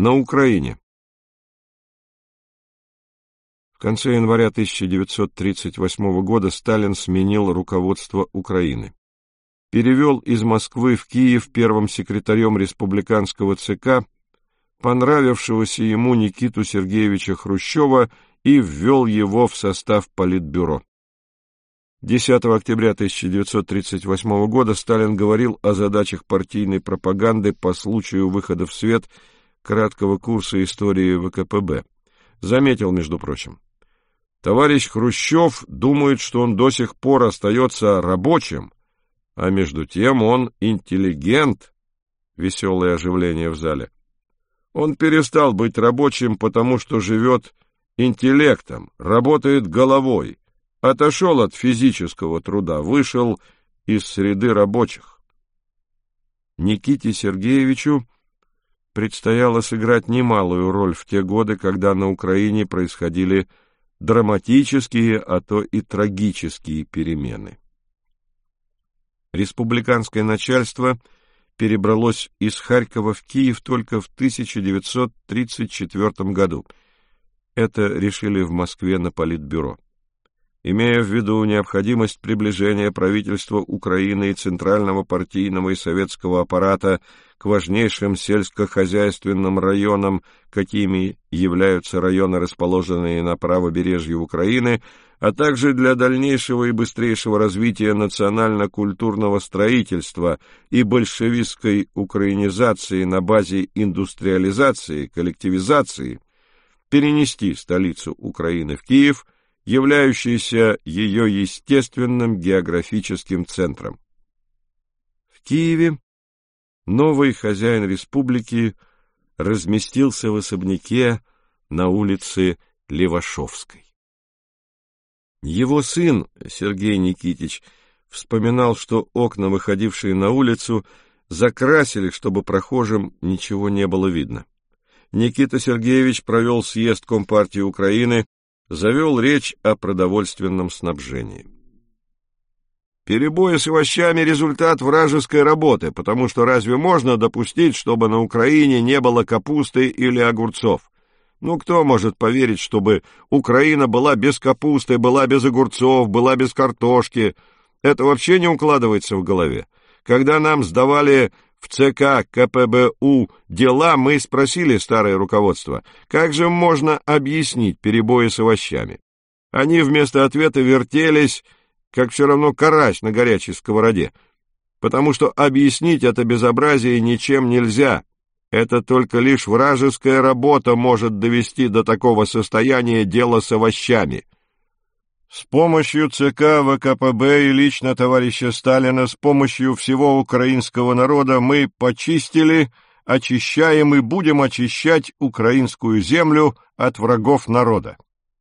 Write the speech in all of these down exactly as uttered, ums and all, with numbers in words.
на Украине. В конце января тысяча девятьсот тридцать восьмого года Сталин сменил руководство Украины. Перевел из Москвы в Киев первым секретарем республиканского ЦК понравившегося ему Никиту Сергеевича Хрущева и ввел его в состав Политбюро. десятого октября тысяча девятьсот тридцать восьмого года Сталин говорил о задачах партийной пропаганды по случаю выхода в свет краткого курса истории ВКПБ. Заметил, между прочим: товарищ Хрущев думает, что он до сих пор остается рабочим, а между тем он интеллигент. Веселое оживление в зале. Он перестал быть рабочим, потому что живет интеллектом, работает головой, отошел от физического труда, вышел из среды рабочих. Никите Сергеевичу предстояло сыграть немалую роль в те годы, когда на Украине происходили драматические, а то и трагические перемены. Республиканское начальство перебралось из Харькова в Киев только в тысяча девятьсот тридцать четвёртом году. Это решили в Москве на Политбюро. Имея в виду необходимость приближения правительства Украины и центрального партийного и советского аппарата к важнейшим сельскохозяйственным районам, какими являются районы, расположенные на правобережье Украины, а также для дальнейшего и быстрейшего развития национально-культурного строительства и большевистской украинизации на базе индустриализации, коллективизации, перенести столицу Украины в Киев, являющийся ее естественным географическим центром. В Киеве новый хозяин республики разместился в особняке на улице Левашовской. Его сын, Сергей Никитич, вспоминал, что окна, выходившие на улицу, закрасили, чтобы прохожим ничего не было видно. Никита Сергеевич провел съезд Компартии Украины, завел речь о продовольственном снабжении. Перебои с овощами — результат вражеской работы, потому что разве можно допустить, чтобы на Украине не было капусты или огурцов? Ну, кто может поверить, чтобы Украина была без капусты, была без огурцов, была без картошки? Это вообще не укладывается в голове. Когда нам сдавали в ЦК КПБУ дела, мы спросили старое руководство, как же можно объяснить перебои с овощами. Они вместо ответа вертелись, как все равно карась на горячей сковороде, потому что объяснить это безобразие ничем нельзя. Это только лишь вражеская работа может довести до такого состояния дело с овощами. С помощью ЦК ВКПБ и лично товарища Сталина, с помощью всего украинского народа мы почистили, очищаем и будем очищать украинскую землю от врагов народа.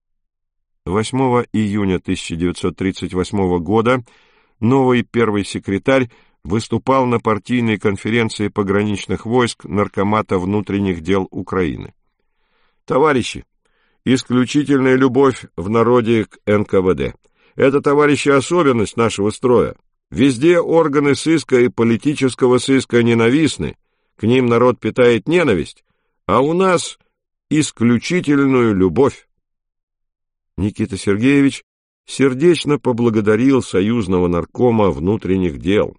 восьмого июня тысяча девятьсот тридцать восьмого года новый первый секретарь выступал на партийной конференции пограничных войск Наркомата внутренних дел Украины. Товарищи, исключительная любовь в народе к эн ка вэ дэ. Это, товарищи, особенность нашего строя. Везде органы сыска и политического сыска ненавистны, к ним народ питает ненависть, а у нас исключительную любовь. Никита Сергеевич сердечно поблагодарил союзного наркома внутренних дел.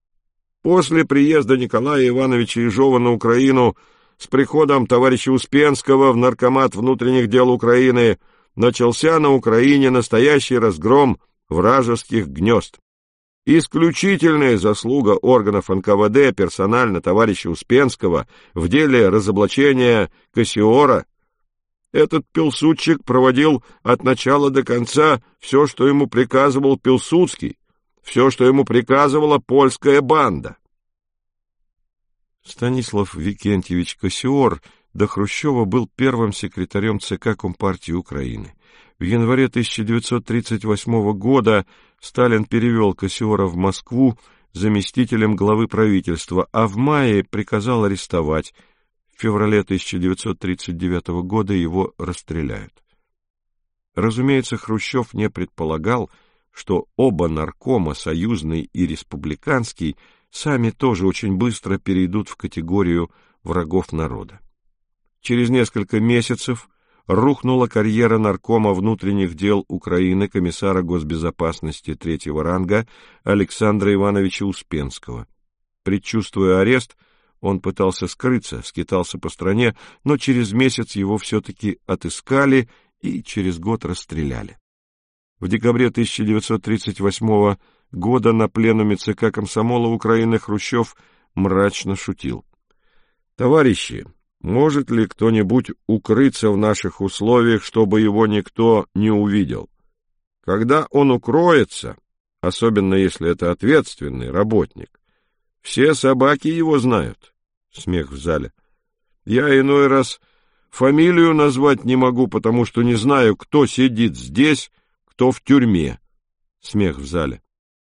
После приезда Николая Ивановича Ежова на Украину с приходом товарища Успенского в Наркомат внутренних дел Украины начался на Украине настоящий разгром вражеских гнезд. Исключительная заслуга органов эн ка вэ дэ персонально товарища Успенского в деле разоблачения Кассиора. Этот пилсудчик проводил от начала до конца все, что ему приказывал Пилсудский, все, что ему приказывала польская банда. Станислав Викентьевич Кассиор до Хрущева был первым секретарем ЦК Компартии Украины. В январе тысяча девятьсот тридцать восьмого года Сталин перевел Кассиора в Москву заместителем главы правительства, а в мае приказал арестовать. В феврале тысяча девятьсот тридцать девятого года его расстреляют. Разумеется, Хрущев не предполагал, что оба наркома, союзный и республиканский, сами тоже очень быстро перейдут в категорию врагов народа. Через несколько месяцев рухнула карьера наркома внутренних дел Украины, комиссара госбезопасности третьего ранга Александра Ивановича Успенского. Предчувствуя арест, он пытался скрыться, скитался по стране, но через месяц его все-таки отыскали и через год расстреляли. В декабре тысяча девятьсот тридцать восьмого года на пленуме ЦК комсомола Украины Хрущев мрачно шутил: «Товарищи, может ли кто-нибудь укрыться в наших условиях, чтобы его никто не увидел? Когда он укроется, особенно если это ответственный работник, все собаки его знают». Смех в зале. «Я иной раз фамилию назвать не могу, потому что не знаю, кто сидит здесь, кто в тюрьме». Смех в зале.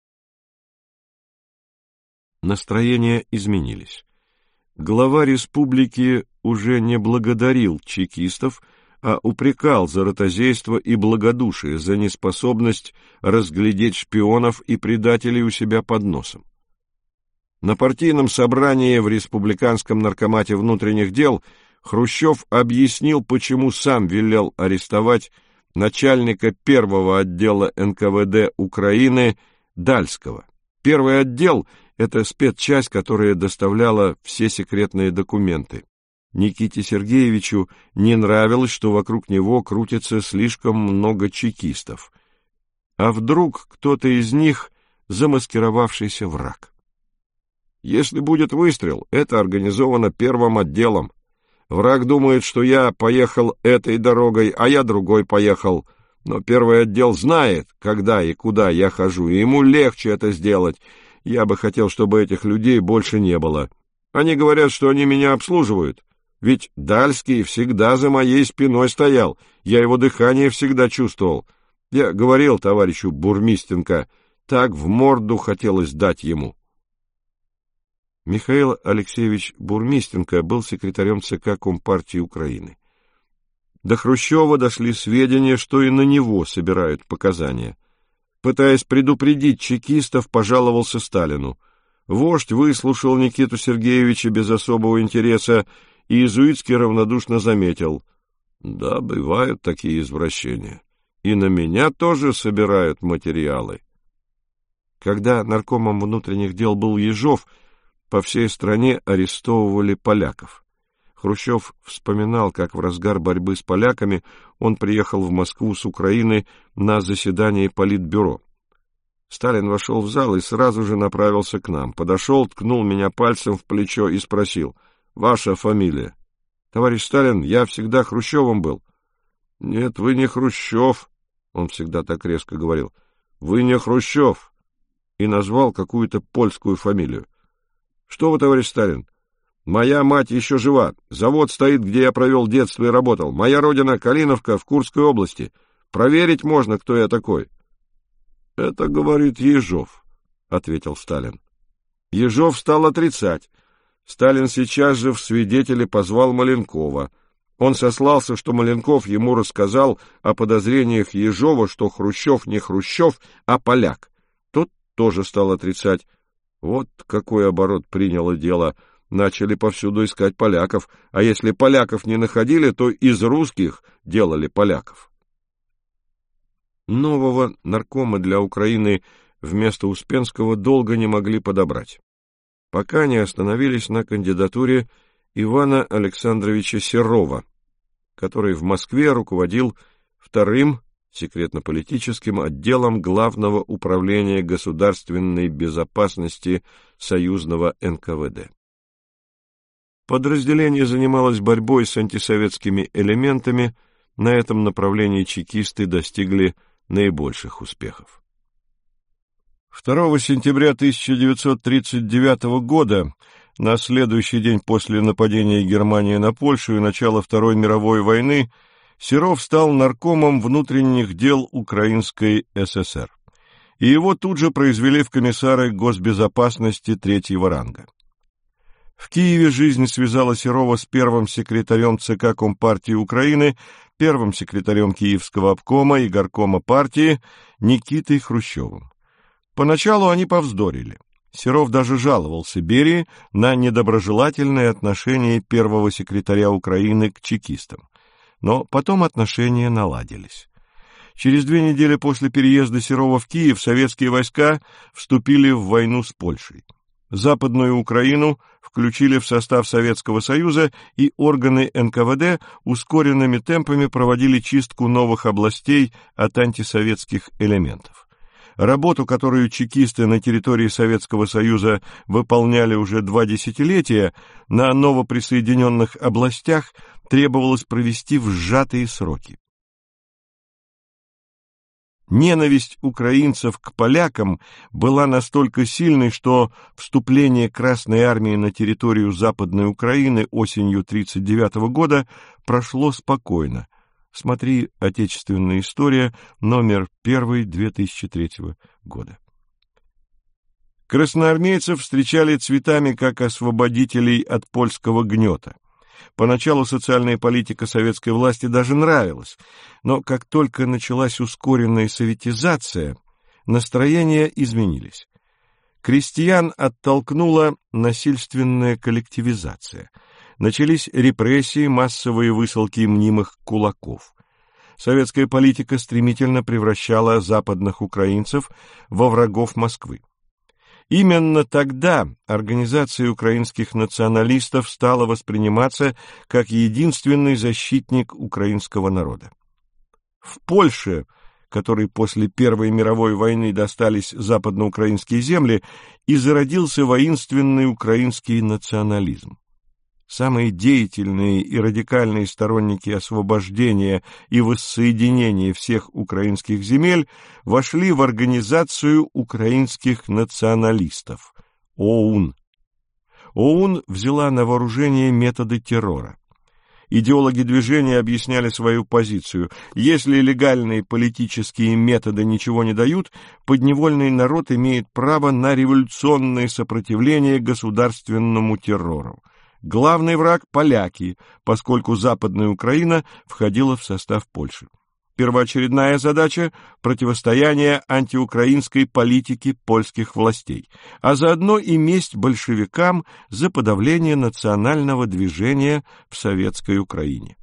Настроения изменились. Глава республики уже не благодарил чекистов, а упрекал за ротозейство и благодушие, за неспособность разглядеть шпионов и предателей у себя под носом. На партийном собрании в Республиканском наркомате внутренних дел Хрущев объяснил, почему сам велел арестовать начальника первого отдела эн ка вэ дэ Украины Дальского. Первый отдел — это спецчасть, которая доставляла все секретные документы. Никите Сергеевичу не нравилось, что вокруг него крутится слишком много чекистов. А вдруг кто-то из них замаскировавшийся враг? Если будет выстрел, это организовано первым отделом. Враг думает, что я поехал этой дорогой, а я другой поехал. Но первый отдел знает, когда и куда я хожу, и ему легче это сделать. Я бы хотел, чтобы этих людей больше не было. Они говорят, что они меня обслуживают. Ведь Дальский всегда за моей спиной стоял. Я его дыхание всегда чувствовал. Я говорил товарищу Бурмистенко, так в морду хотелось дать ему. Михаил Алексеевич Бурмистенко был секретарем ЦК Компартии Украины. До Хрущева дошли сведения, что и на него собирают показания. Пытаясь предупредить чекистов, пожаловался Сталину. Вождь выслушал Никиту Сергеевича без особого интереса и иезуитски равнодушно заметил: «Да, бывают такие извращения. И на меня тоже собирают материалы». Когда наркомом внутренних дел был Ежов, по всей стране арестовывали поляков. Хрущев вспоминал, как в разгар борьбы с поляками он приехал в Москву с Украины на заседание Политбюро. Сталин вошел в зал и сразу же направился к нам. Подошел, ткнул меня пальцем в плечо и спросил: «Ваша фамилия?» «Товарищ Сталин, я всегда Хрущевым был». «Нет, вы не Хрущев», — он всегда так резко говорил. «Вы не Хрущев», и назвал какую-то польскую фамилию. «Что вы, товарищ Сталин? Моя мать еще жива. Завод стоит, где я провел детство и работал. Моя родина — Калиновка в Курской области. Проверить можно, кто я такой». «Это, говорит, Ежов», — ответил Сталин. Ежов стал отрицать. Сталин сейчас же в свидетели позвал Маленкова. Он сослался, что Маленков ему рассказал о подозрениях Ежова, что Хрущев не Хрущев, а поляк. Тот тоже стал отрицать. Вот какой оборот приняло дело. Начали повсюду искать поляков, а если поляков не находили, то из русских делали поляков. Нового наркома для Украины вместо Успенского долго не могли подобрать, пока не остановились на кандидатуре Ивана Александровича Серова, который в Москве руководил вторым секретно-политическим отделом Главного управления государственной безопасности союзного эн ка вэ дэ. Подразделение занималось борьбой с антисоветскими элементами, на этом направлении чекисты достигли наибольших успехов. второго сентября тысяча девятьсот тридцать девятого года, на следующий день после нападения Германии на Польшу и начала Второй мировой войны, Серов стал наркомом внутренних дел Украинской эс эс эр, и его тут же произвели в комиссары госбезопасности третьего ранга. В Киеве жизнь связала Серова с первым секретарем ЦК Компартии Украины, первым секретарем Киевского обкома и горкома партии Никитой Хрущевым. Поначалу они повздорили. Серов даже жаловался Берии на недоброжелательное отношение первого секретаря Украины к чекистам. Но потом отношения наладились. Через две недели после переезда Серова в Киев советские войска вступили в войну с Польшей. Западную Украину включили в состав Советского Союза, и органы эн ка вэ дэ ускоренными темпами проводили чистку новых областей от антисоветских элементов. Работу, которую чекисты на территории Советского Союза выполняли уже два десятилетия, на новоприсоединенных областях требовалось провести в сжатые сроки. Ненависть украинцев к полякам была настолько сильной, что вступление Красной Армии на территорию Западной Украины осенью тысяча девятьсот тридцать девятого года прошло спокойно. Смотри «Отечественная история», номер один, две тысячи третьего года. Красноармейцев встречали цветами как освободителей от польского гнета. Поначалу социальная политика советской власти даже нравилась, но как только началась ускоренная советизация, настроения изменились. Крестьян оттолкнула насильственная коллективизация. Начались репрессии, массовые высылки мнимых кулаков. Советская политика стремительно превращала западных украинцев во врагов Москвы. Именно тогда организация украинских националистов стала восприниматься как единственный защитник украинского народа. В Польше, которой после Первой мировой войны достались западноукраинские земли, и зародился воинственный украинский национализм. Самые деятельные и радикальные сторонники освобождения и воссоединения всех украинских земель вошли в Организацию украинских националистов – ОУН. ОУН взяла на вооружение методы террора. Идеологи движения объясняли свою позицию. Если легальные политические методы ничего не дают, подневольный народ имеет право на революционное сопротивление государственному террору. Главный враг – поляки, поскольку Западная Украина входила в состав Польши. Первоочередная задача – противостояние антиукраинской политике польских властей, а заодно и месть большевикам за подавление национального движения в советской Украине.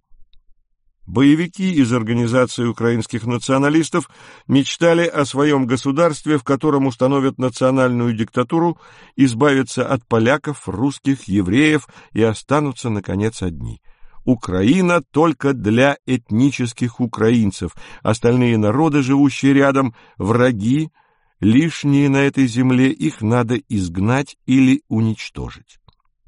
Боевики из Организации украинских националистов мечтали о своем государстве, в котором установят национальную диктатуру, избавятся от поляков, русских, евреев и останутся, наконец, одни. Украина только для этнических украинцев, остальные народы, живущие рядом, враги, лишние на этой земле, их надо изгнать или уничтожить.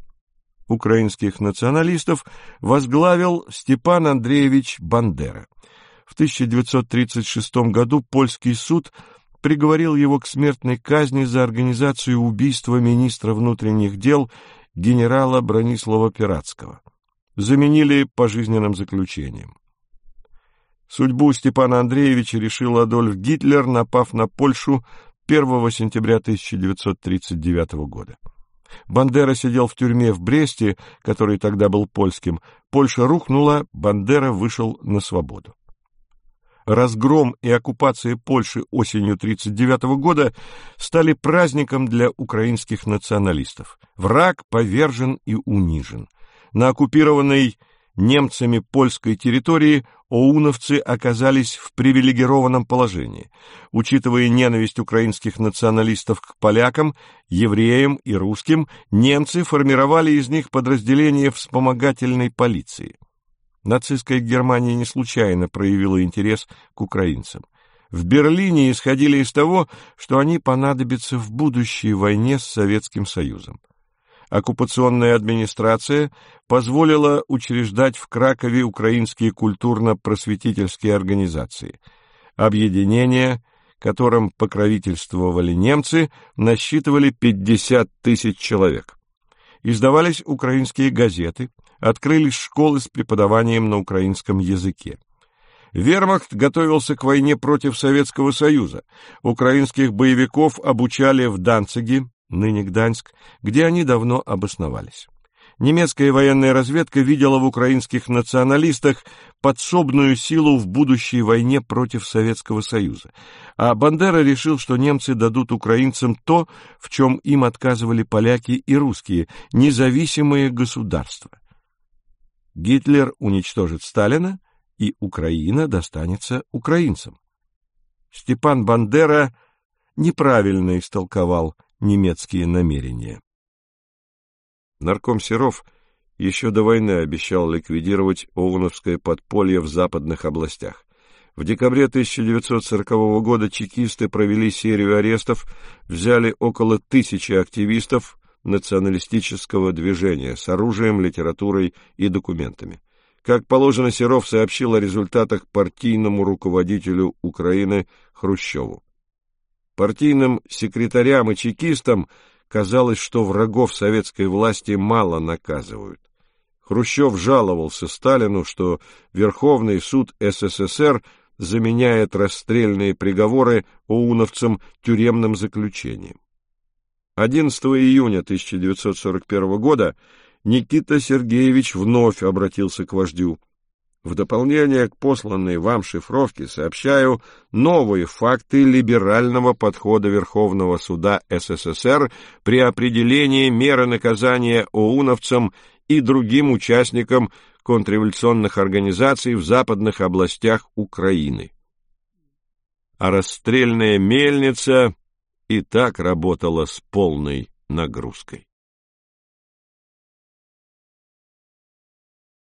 Украинских националистов возглавил Степан Андреевич Бандера. В тысяча девятьсот тридцать шестом году польский суд приговорил его к смертной казни за организацию убийства министра внутренних дел генерала Бронислава Пиратского. Заменили пожизненным заключением. Судьбу Степана Андреевича решил Адольф Гитлер, напав на Польшу первого сентября тысяча девятьсот тридцать девятого года. Бандера сидел в тюрьме в Бресте, который тогда был польским. Польша рухнула, Бандера вышел на свободу. Разгром и оккупация Польши осенью тридцать девятого года стали праздником для украинских националистов. Враг повержен и унижен. На оккупированной немцами польской территории оуновцы оказались в привилегированном положении. Учитывая ненависть украинских националистов к полякам, евреям и русским, немцы формировали из них подразделения вспомогательной полиции. Нацистская Германия не случайно проявила интерес к украинцам. В Берлине исходили из того, что они понадобятся в будущей войне с Советским Союзом. Оккупационная администрация позволила учреждать в Кракове украинские культурно-просветительские организации. Объединения, которым покровительствовали немцы, насчитывали пятьдесят тысяч человек. Издавались украинские газеты, открылись школы с преподаванием на украинском языке. Вермахт готовился к войне против Советского Союза. Украинских боевиков обучали в Данциге, ныне Гданьск, где они давно обосновались. Немецкая военная разведка видела в украинских националистах подсобную силу в будущей войне против Советского Союза, а Бандера решил, что немцы дадут украинцам то, в чем им отказывали поляки и русские – независимые государства. Гитлер уничтожит Сталина, и Украина достанется украинцам. Степан Бандера неправильно истолковал немецкие намерения. Нарком Серов еще до войны обещал ликвидировать ОУНовское подполье в западных областях. В декабре тысяча девятьсот сорокового года чекисты провели серию арестов, взяли около тысячи активистов националистического движения с оружием, литературой и документами. Как положено, Серов сообщил о результатах партийному руководителю Украины Хрущеву. Партийным секретарям и чекистам казалось, что врагов советской власти мало наказывают. Хрущев жаловался Сталину, что Верховный суд СССР заменяет расстрельные приговоры ОУНовцам тюремным заключением. одиннадцатого июня тысяча девятьсот сорок первого года Никита Сергеевич вновь обратился к вождю. В дополнение к посланной вам шифровке сообщаю новые факты либерального подхода Верховного суда СССР при определении меры наказания ОУНовцам и другим участникам контрреволюционных организаций в западных областях Украины. А расстрельная мельница и так работала с полной нагрузкой.